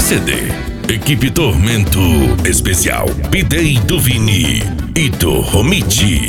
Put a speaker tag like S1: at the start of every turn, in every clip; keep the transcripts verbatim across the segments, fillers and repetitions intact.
S1: C D. Equipe Tormento Especial. Bidei do Vini e do Romiti.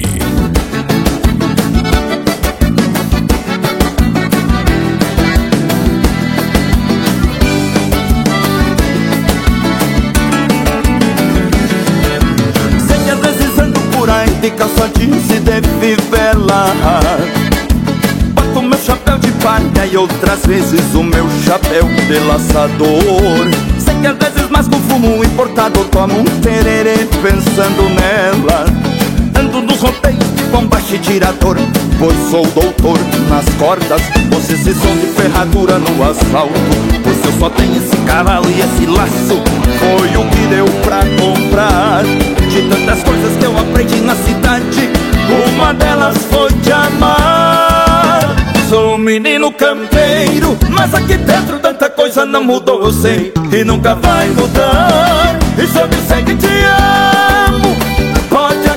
S2: Sei que às vezes ando por aí de calça jeans e de fivela, boto meu chapéu de palha e outras vezes o meu chapéu de laçador. Sei que às vezes mais com fumo importado tomo um tererê pensando nela. Ando nos roteiros de bombacha e tirador, pois sou doutor nas cordas. Você se som de ferradura no asfalto, pois eu só tenho esse cavalo e esse laço. Foi o que deu pra comprar de tantas coisas que eu aprendi na cidade. Uma delas foi te amar. Sou um menino campeiro, mas aqui dentro tanta coisa não mudou, eu sei, e nunca vai mudar. E se eu disser que te amo, pode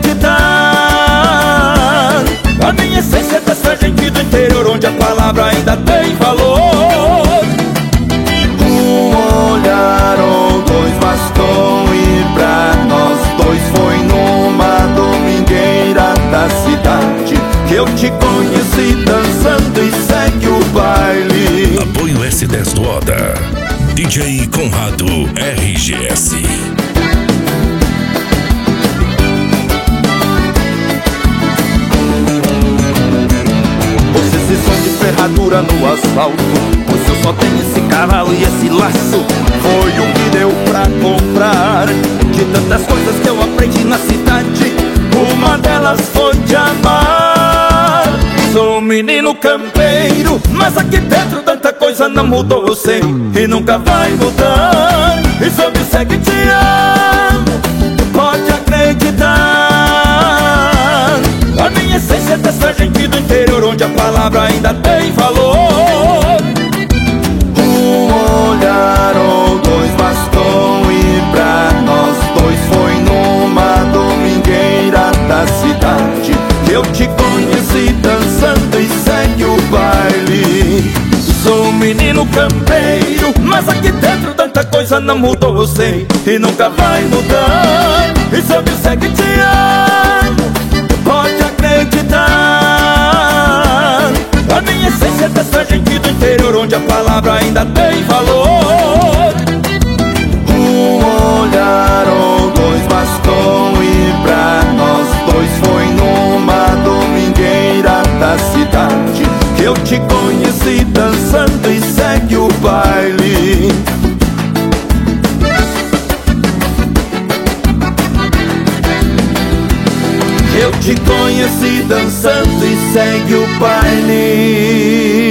S2: acreditar. A minha essência é dessa gente do interior, onde a palavra ainda tem valor. Um olhar ou dois bastou, e pra nós dois foi numa domingueira da cidade que eu te conheci dançando e segue o baile.
S1: Apoio S dez do Oda. D J Conrado R G S.
S2: Você se som de ferradura no asfalto, pois eu só tenho esse cavalo e esse laço. Foi o que deu pra comprar de tantas coisas que eu aprendi na cidade. Uma delas foi te amar. Sou um menino campeiro, mas aqui dentro tanta coisa não mudou, eu sei, e nunca vai mudar. E se eu disser que te amo, pode acreditar. A minha essência é dessa gente do interior, onde a palavra ainda tem valor. Um olhar ou dois bastou, e pra nós dois foi numa domingueira da cidade que eu te conheci dançando e segue o baile. Sou um menino campeiro, mas aqui dentro tanta coisa não mudou, eu sei, e nunca vai mudar. E se eu disser que te amo, pode acreditar. A minha essência é dessa gente do interior, onde a palavra ainda tem valor. Um olhar ou dois bastou, e pra nós dois foi numa domingueira da cidade que eu te conheci dançando e segue o baile. Eu te conheci dançando e segue o baile.